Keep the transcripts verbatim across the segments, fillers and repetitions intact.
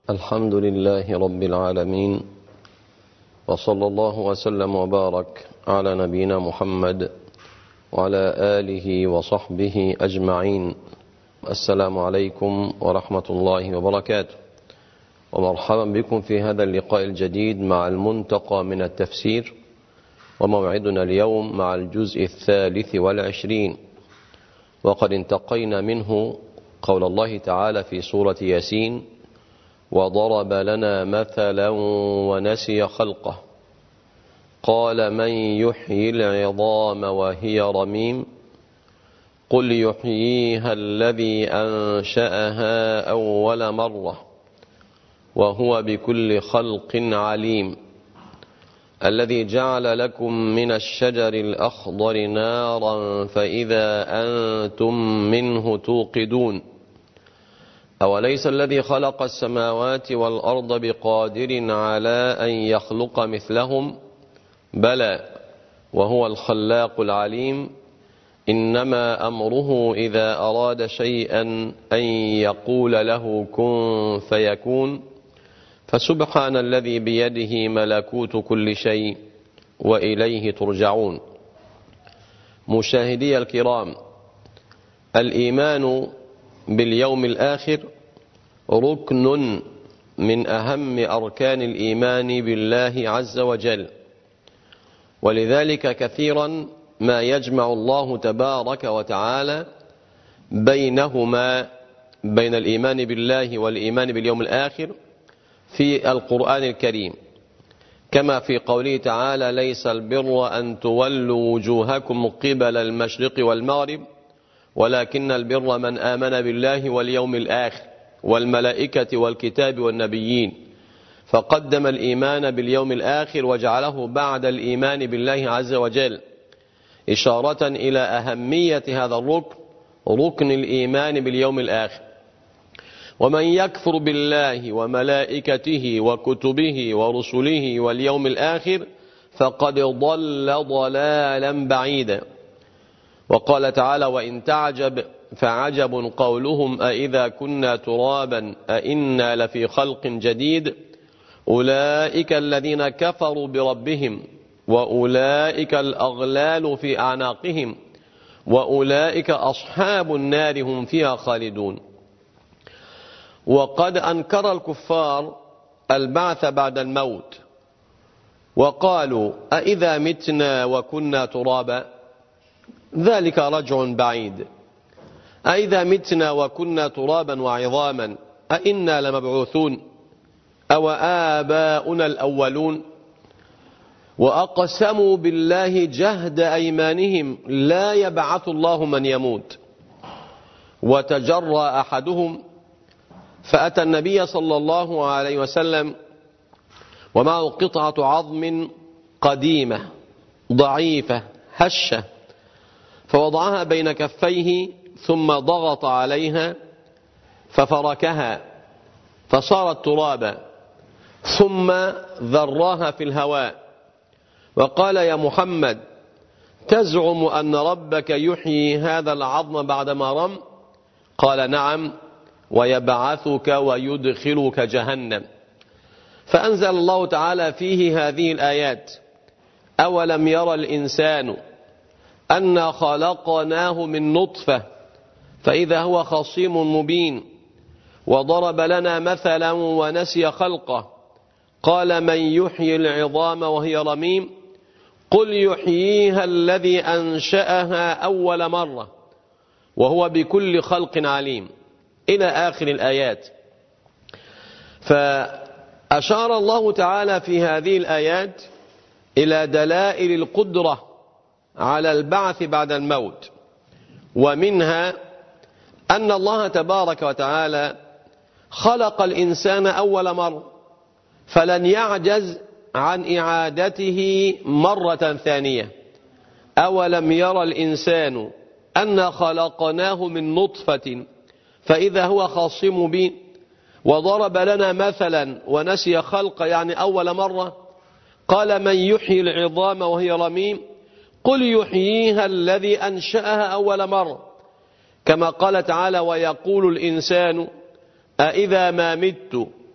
الحمد لله رب العالمين، وصلى الله وسلم وبارك على نبينا محمد وعلى آله وصحبه أجمعين. السلام عليكم ورحمة الله وبركاته، ومرحبا بكم في هذا اللقاء الجديد مع المنتقى من التفسير، وموعدنا اليوم مع الجزء الثالث والعشرين، وقد انتقينا منه قول الله تعالى في سورة ياسين: وضرب لنا مثلا ونسي خلقه قال من يحيي العظام وهي رميم قل يحييها الذي أنشأها أول مرة وهو بكل خلق عليم الذي جعل لكم من الشجر الأخضر نارا فإذا أنتم منه توقدون أوليس الذي خلق السماوات والأرض بقادر على أن يخلق مثلهم بلى وهو الخلاق العليم إنما أمره إذا أراد شيئا أن يقول له كن فيكون فسبحان الذي بيده ملكوت كل شيء وإليه ترجعون. مشاهدي الكرام، الإيمان باليوم الآخر ركن من أهم أركان الإيمان بالله عز وجل، ولذلك كثيرا ما يجمع الله تبارك وتعالى بينهما، بين الإيمان بالله والإيمان باليوم الآخر في القرآن الكريم، كما في قوله تعالى: ليس البر أن تولوا وجوهكم قبل المشرق والمغرب ولكن البر من آمن بالله واليوم الآخر والملائكة والكتاب والنبيين، فقدم الإيمان باليوم الآخر وجعله بعد الإيمان بالله عز وجل، إشارة إلى أهمية هذا الركن، ركن الإيمان باليوم الآخر. ومن يكفر بالله وملائكته وكتبه ورسله واليوم الآخر فقد ضل ضلالا بعيدا. وقال تعالى: وإن تعجب فعجب قولهم أإذا كنا ترابا أإنا لفي خلق جديد أولئك الذين كفروا بربهم وأولئك الأغلال في أعناقهم وأولئك أصحاب النار هم فيها خالدون. وقد أنكر الكفار البعث بعد الموت وقالوا: أإذا متنا وكنا ترابا ذلك رجع بعيد، أإذا متنا وكنا ترابا وعظاما أإنا لمبعوثون أو آباؤنا الأولون. وأقسموا بالله جهد أيمانهم لا يبعث الله من يموت. وتجرى أحدهم فأتى النبي صلى الله عليه وسلم ومعه قطعة عظم قديمة ضعيفة هشة، فوضعها بين كفيه ثم ضغط عليها ففركها فصارت ترابا، ثم ذراها في الهواء وقال: يا محمد تزعم أن ربك يحيي هذا العظم بعدما رم؟ قال: نعم، ويبعثك ويدخلك جهنم. فأنزل الله تعالى فيه هذه الآيات: أولم يرى الإنسان أنا خلقناه من نطفة فإذا هو خصيم مبين وضرب لنا مثلا ونسي خلقه قال من يحيي العظام وهي رميم قل يحييها الذي أنشأها أول مرة وهو بكل خلق عليم، إلى آخر الآيات. فأشار الله تعالى في هذه الآيات إلى دلائل القدرة على البعث بعد الموت، ومنها أن الله تبارك وتعالى خلق الإنسان أول مرة فلن يعجز عن إعادته مرة ثانية. أولم يرى الإنسان أنا خلقناه من نطفة فإذا هو خصيم مبين وضرب لنا مثلا ونسي خلق، يعني أول مرة. قال من يحيي العظام وهي رميم قل يحييها الذي أنشأها أول مرة، كما قال تعالى: ويقول الإنسان أإذا ما مت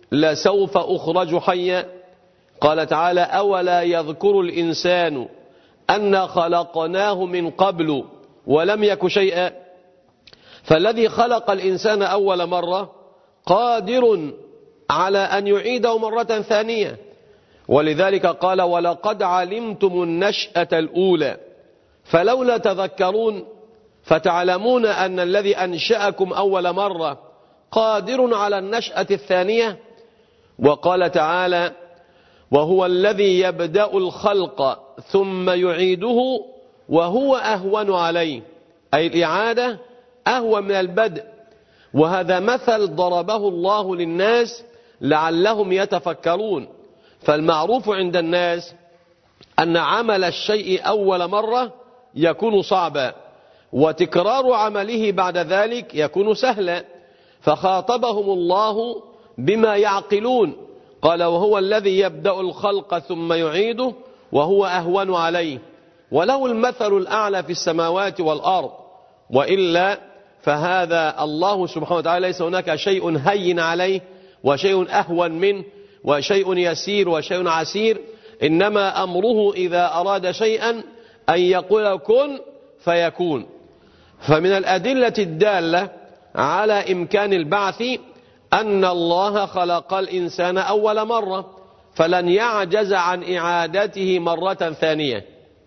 لسوف أخرج حيا. قال تعالى أولا يذكر الإنسان أنا خلقناه من قبل ولم يك شيئا. فالذي خلق الإنسان أول مرة قادر على أن يعيده مرة ثانية، ولذلك قال ولقد علمتم النشأة الأولى فلولا تذكرون، فتعلمون أن الذي أنشأكم أول مرة قادر على النشأة الثانية. وقال تعالى وهو الذي يبدأ الخلق ثم يعيده وهو أهون عليه، أي الإعادة أهون من البدء. وهذا مثل ضربه الله للناس لعلهم يتفكرون. فالمعروف عند الناس أن عمل الشيء أول مرة يكون صعبا، وتكرار عمله بعد ذلك يكون سهلا. فخاطبهم الله بما يعقلون، قال وهو الذي يبدأ الخلق ثم يعيده وهو أهون عليه، وله المثل الأعلى في السماوات والأرض. وإلا فهذا الله سبحانه وتعالى ليس هناك شيء هين عليه وشيء أهون منه وشيء يسير وشيء عسير، إنما أمره إذا أراد شيئا أن يقول كن فيكون. فمن الأدلة الدالة على إمكان البعث أن الله خلق الإنسان أول مرة فلن يعجز عن إعادته مرة ثانية.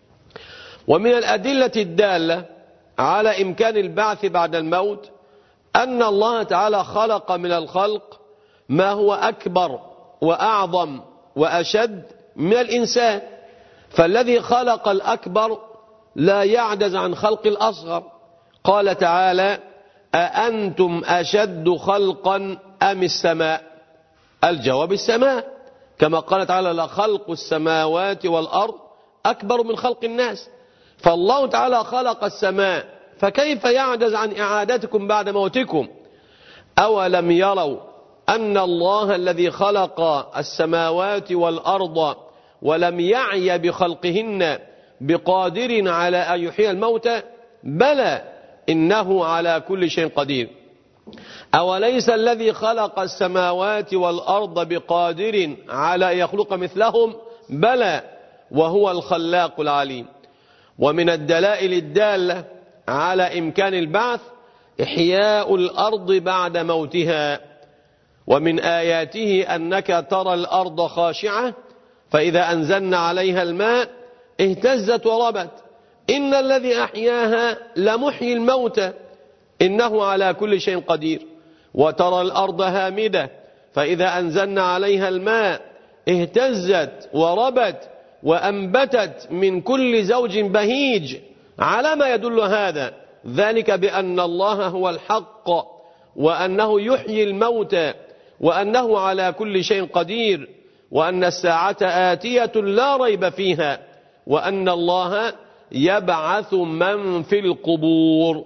ومن الأدلة الدالة على إمكان البعث بعد الموت أن الله تعالى خلق من الخلق ما هو أكبر وأعظم وأشد من الإنسان، فالذي خلق الأكبر لا يعجز عن خلق الأصغر. قال تعالى أأنتم أشد خلقا أم السماء؟ الجواب السماء، كما قال تعالى لخلق السماوات والأرض أكبر من خلق الناس. فالله تعالى خلق السماء، فكيف يعجز عن إعادتكم بعد موتكم؟ أولم يروا أن الله الذي خلق السماوات والأرض ولم يعي بخلقهن بقادر على أن يحيي الموتى؟ بلى إنه على كل شيء قدير. أوليس الذي خلق السماوات والأرض بقادر على أن يخلق مثلهم؟ بلى وهو الخلاق العليم. ومن الدلائل الدالة على إمكان البعث إحياء الأرض بعد موتها. ومن آياته أنك ترى الأرض خاشعة فإذا أنزلنا عليها الماء اهتزت وربت إن الذي أحياها لمحيي الموتى إنه على كل شيء قدير. وترى الأرض هامدة فإذا أنزلنا عليها الماء اهتزت وربت وأنبتت من كل زوج بهيج. على ما يدل هذا؟ ذلك بأن الله هو الحق وأنه يحيي الموتى وأنه على كل شيء قدير وأن الساعة آتية لا ريب فيها وأن الله يبعث من في القبور.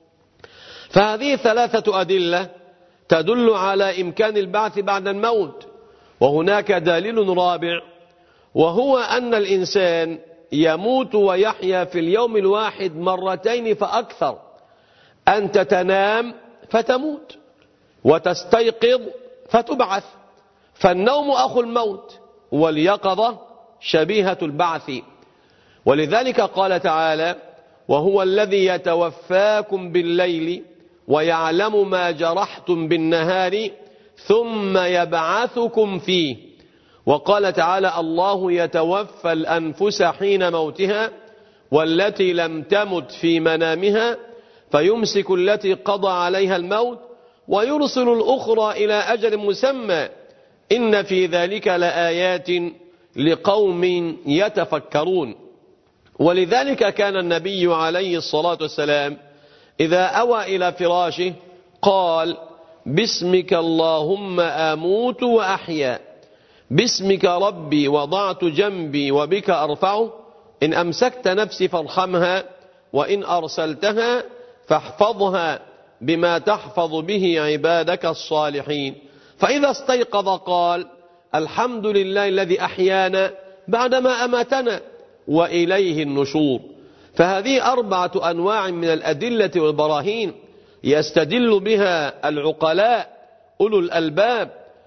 فهذه ثلاثة أدلة تدل على إمكان البعث بعد الموت. وهناك دليل رابع وهو أن الإنسان يموت ويحيا في اليوم الواحد مرتين فأكثر. أنت تنام فتموت وتستيقظ فتبعث، فالنوم أخو الموت واليقظة شبيهة البعث. ولذلك قال تعالى وهو الذي يتوفاكم بالليل ويعلم ما جرحتم بالنهار ثم يبعثكم فيه. وقال تعالى الله يتوفى الأنفس حين موتها والتي لم تمت في منامها فيمسك التي قضى عليها الموت ويرسل الأخرى إلى أجل مسمى إن في ذلك لآيات لقوم يتفكرون. ولذلك كان النبي عليه الصلاة والسلام إذا أوى إلى فراشه قال باسمك اللهم أموت وأحيا، باسمك ربي وضعت جنبي وبك أرفعه، إن أمسكت نفسي فارحمها وإن أرسلتها فاحفظها بما تحفظ به عبادك الصالحين. فإذا استيقظ قال الحمد لله الذي أحيانا بعدما أماتنا وإليه النشور. فهذه أربعة أنواع من الأدلة والبراهين يستدل بها العقلاء أولو الألباب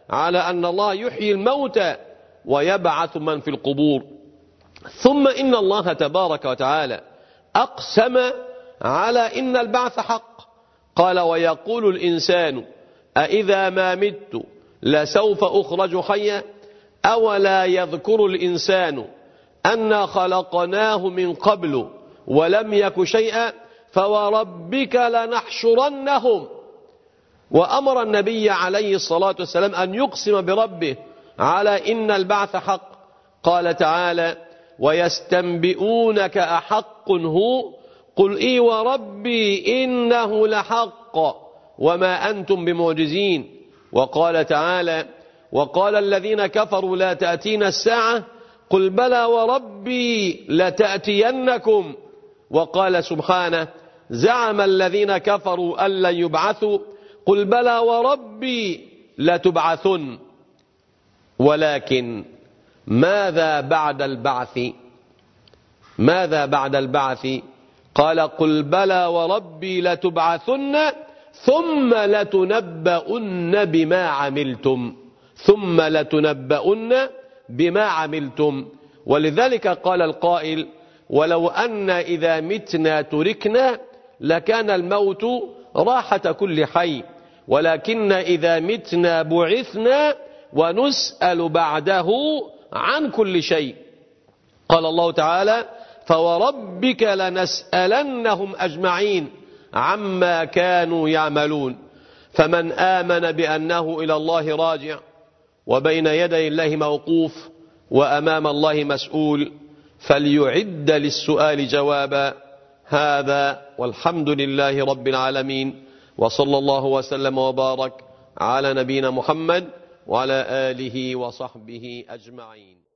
على أن الله يحيي الموتى ويبعث من في القبور. ثم إن الله تبارك وتعالى أقسم على إن البعث حق، قال ويقول الإنسان أإذا ما مت لسوف أخرج حيا، أولا يذكر الإنسان أنا خلقناه من قبل ولم يك شيئا فوربك لنحشرنهم. وأمر النبي عليه الصلاة والسلام أن يقسم بربه على إن البعث حق، قال تعالى ويستنبئونك أحق هو قل إي وربي إنه لحق وما أنتم بمعجزين. وقال تعالى وقال الذين كفروا لا تأتينا الساعة قل بلى وربي لتأتينكم. وقال سبحانه زعم الذين كفروا أن لن يبعثوا قل بلى وربي لتبعثن. ولكن ماذا بعد البعث؟ ماذا بعد البعث؟ قال قل بلى وربي لتبعثن ثم لتنبؤن بما عملتم، ثم لتنبؤن بما عملتم. ولذلك قال القائل ولو أن إذا متنا تركنا لكان الموت راحة كل حي، ولكن إذا متنا بعثنا ونسأل بعده عن كل شيء. قال الله تعالى فوربك لنسألنهم أجمعين عما كانوا يعملون. فمن آمن بأنه إلى الله راجع وبين يدي الله موقوف وأمام الله مسؤول فليعد للسؤال جوابا. هذا والحمد لله رب العالمين، وصلى الله وسلم وبارك على نبينا محمد وعلى آله وصحبه أجمعين.